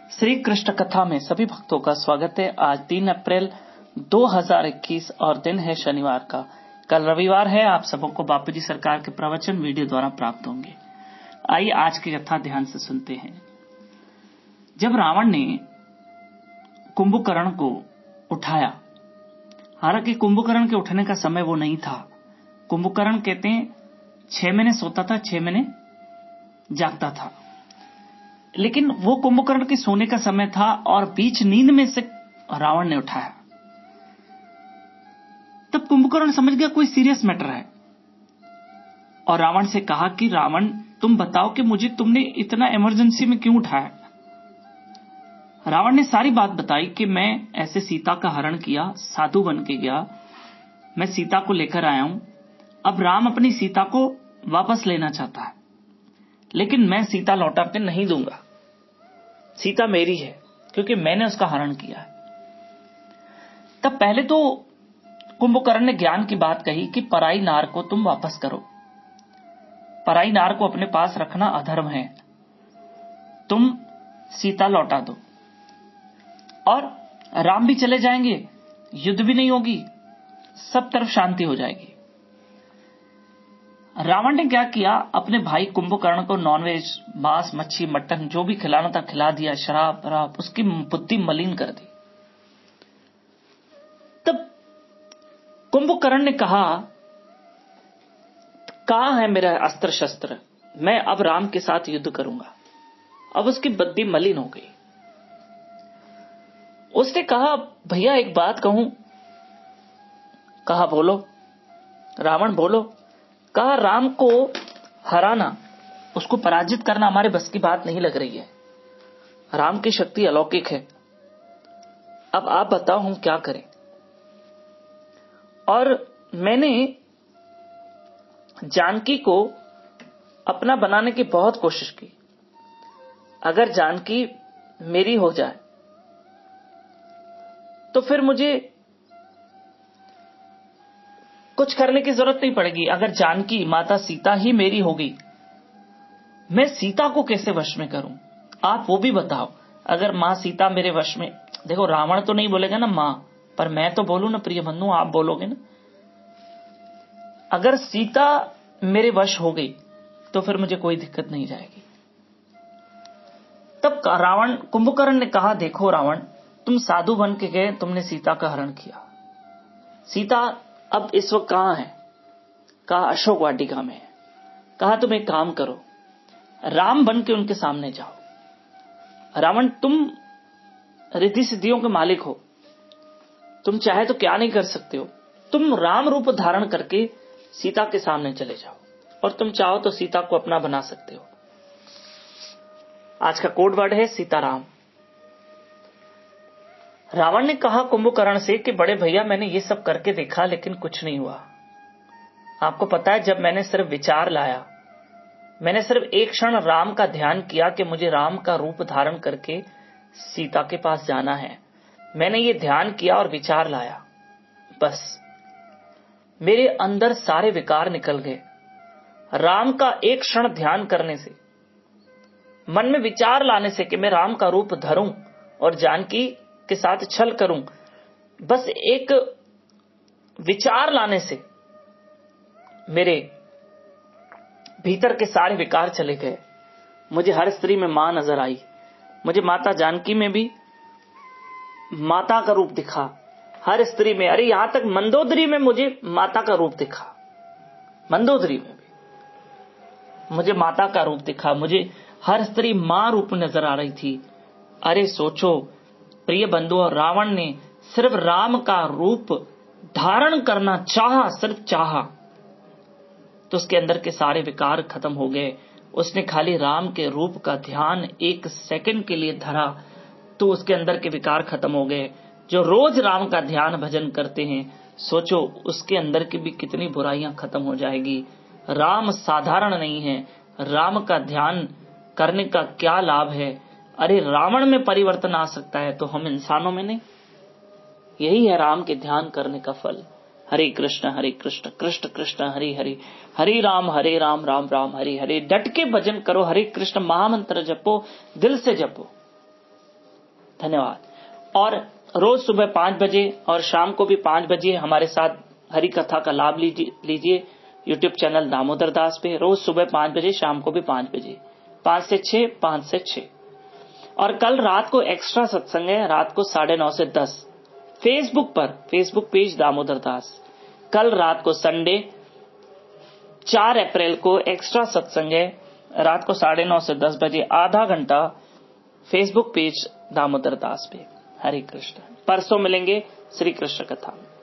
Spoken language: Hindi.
श्री कृष्ण कथा में सभी भक्तों का स्वागत है। आज 3 अप्रैल 2021 और दिन है शनिवार का। कल रविवार है। आप सबको बापूजी सरकार के प्रवचन वीडियो द्वारा प्राप्त होंगे। आइए आज की कथा ध्यान से सुनते हैं। जब रावण ने कुंभकर्ण को उठाया, हालांकि कुंभकर्ण के उठने का समय वो नहीं था। कुंभकर्ण कहते हैं 6 महीने सोता था, 6 महीने जागता था, लेकिन वो कुंभकर्ण के सोने का समय था और बीच नींद में से रावण ने उठाया। तब कुंभकर्ण समझ गया कोई सीरियस मैटर है और रावण से कहा कि रावण, तुम बताओ कि मुझे तुमने इतना इमरजेंसी में क्यों उठाया। रावण ने सारी बात बताई कि मैं ऐसे सीता का हरण किया, साधु बन के गया, मैं सीता को लेकर आया हूं। अब राम अपनी सीता को वापस लेना चाहता है, लेकिन मैं सीता लौटा के नहीं दूंगा। सीता मेरी है क्योंकि मैंने उसका हरण किया है। तब पहले तो कुंभकर्ण ने ज्ञान की बात कही कि पराई नार को तुम वापस करो, पराई नार को अपने पास रखना अधर्म है, तुम सीता लौटा दो और राम भी चले जाएंगे, युद्ध भी नहीं होगी, सब तरफ शांति हो जाएगी। रावण ने क्या किया, अपने भाई कुंभकर्ण को नॉनवेज, मांस, मच्छी, मटन जो भी खिलाना था खिला दिया, शराब वराब, उसकी बुद्धि मलिन कर दी। तब कुंभकर्ण ने कहा है मेरा अस्त्र शस्त्र, मैं अब राम के साथ युद्ध करूंगा। अब उसकी बुद्धि मलिन हो गई। उसने कहा भैया एक बात कहूं। कहा बोलो। रावण बोलो। कहा राम को हराना, उसको पराजित करना हमारे बस की बात नहीं लग रही है। राम की शक्ति अलौकिक है। अब आप बताओ हम क्या करें। और मैंने जानकी को अपना बनाने की बहुत कोशिश की। अगर जानकी मेरी हो जाए तो फिर मुझे कुछ करने की जरूरत नहीं पड़ेगी। अगर जानकी माता सीता ही मेरी होगी, मैं सीता को कैसे वश में करूं, आप वो भी बताओ। अगर मां सीता मेरे वश में, देखो रावण तो नहीं बोलेगा ना मां, पर मैं तो बोलूं ना प्रिय बंधु, आप बोलोगे ना। अगर सीता मेरे वश हो गई तो फिर मुझे कोई दिक्कत नहीं जाएगी। तब रावण, कुंभकर्ण ने कहा देखो रावण, तुम साधु बन के गए, तुमने सीता का हरण किया। सीता अब इस वक्त कहां है? कहा अशोक वाटिका में है। कहा तुम एक काम करो, राम बन के उनके सामने जाओ। रावण, तुम रिद्धि सिद्धियों के मालिक हो, तुम चाहे तो क्या नहीं कर सकते हो। तुम राम रूप धारण करके सीता के सामने चले जाओ और तुम चाहो तो सीता को अपना बना सकते हो। आज का कोड वर्ड है सीताराम। रावण ने कहा कुंभकर्ण से कि बड़े भैया मैंने ये सब करके देखा लेकिन कुछ नहीं हुआ। आपको पता है, जब मैंने सिर्फ विचार लाया, मैंने सिर्फ एक क्षण राम का ध्यान किया कि मुझे राम का रूप धारण करके सीता के पास जाना है, मैंने ये ध्यान किया और विचार लाया, बस मेरे अंदर सारे विकार निकल गए। राम का एक क्षण ध्यान करने से, मन में विचार लाने से कि मैं राम का रूप धरूं और जानकी के साथ छल करूं, बस एक विचार लाने से मेरे भीतर के सारे विकार चले गए। मुझे हर स्त्री में मां नजर आई, मुझे माता जानकी में भी माता का रूप दिखा, हर स्त्री में, अरे यहां तक मंदोदरी में मुझे माता का रूप दिखा, मंदोदरी में भी मुझे माता का रूप दिखा, मुझे हर स्त्री मां रूप नजर आ रही थी। अरे सोचो प्रिय बंधु, और रावण ने सिर्फ राम का रूप धारण करना चाहा, सिर्फ चाहा, तो उसके अंदर के सारे विकार खत्म हो गए। उसने खाली राम के रूप का ध्यान 1 सेकंड के लिए धरा तो उसके अंदर के विकार खत्म हो गए। जो रोज राम का ध्यान भजन करते हैं, सोचो उसके अंदर की भी कितनी बुराइयां खत्म हो जाएगी। राम साधारण नहीं है। राम का ध्यान करने का क्या लाभ है। अरे रावण में परिवर्तन आ सकता है तो हम इंसानों में नहीं। यही है राम के ध्यान करने का फल। हरे कृष्ण कृष्ण कृष्ण हरे हरे, हरे राम राम राम हरे हरे। डट के भजन करो, हरे कृष्ण महामंत्र जपो, दिल से जपो। धन्यवाद। और रोज सुबह 5 बजे और शाम को भी 5 बजे हमारे साथ हरि कथा का लाभ लीजिए यूट्यूब चैनल दामोदर दास पे। रोज सुबह 5 बजे, शाम को भी 5 बजे, 5 से 6, 5 से 6। और कल रात को एक्स्ट्रा सत्संग है, रात को 9:30 से 10 फेसबुक पर, फेसबुक पेज दामोदर दास। कल रात को संडे 4 अप्रैल को एक्स्ट्रा सत्संग है, रात को 9:30 से 10 बजे, आधा घंटा फेसबुक पेज दामोदर दास पे। हरे कृष्ण। परसों मिलेंगे श्री कृष्ण कथा।